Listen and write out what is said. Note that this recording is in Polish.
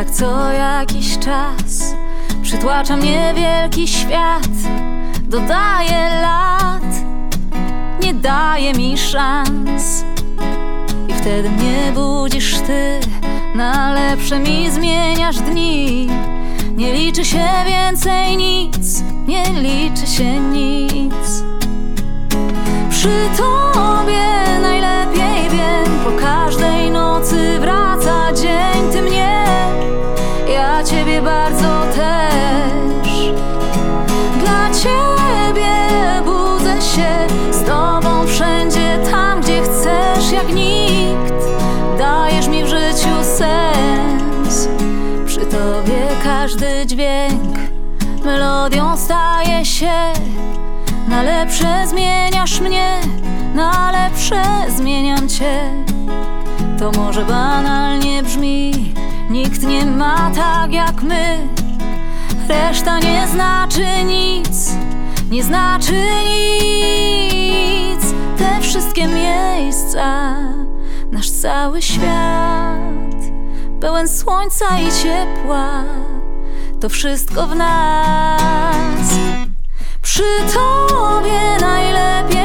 jak co jakiś czas przytłacza mnie wielki świat, dodaje lat, nie daje mi szans. I wtedy mnie budzisz ty, na lepsze mi zmieniasz dni. Nie liczy się więcej nic, nie liczy się nic. Przy tobie najlepiej wiem, po każdej nocy wraca dzień. Ty mnie, ja ciebie bardzo też. Dla ciebie budzę się, z tobą wszędzie, tam gdzie chcesz, jak nikt. Dajesz mi w życiu sens. Przy tobie każdy dźwięk melodią staje się. Na lepsze zmieniasz mnie, na lepsze zmieniam cię. To może banalnie brzmi, nikt nie ma tak jak my. Reszta nie znaczy nic, nie znaczy nic. Te wszystkie miejsca, nasz cały świat, pełen słońca i ciepła, to wszystko w nas. Przy tobie najlepiej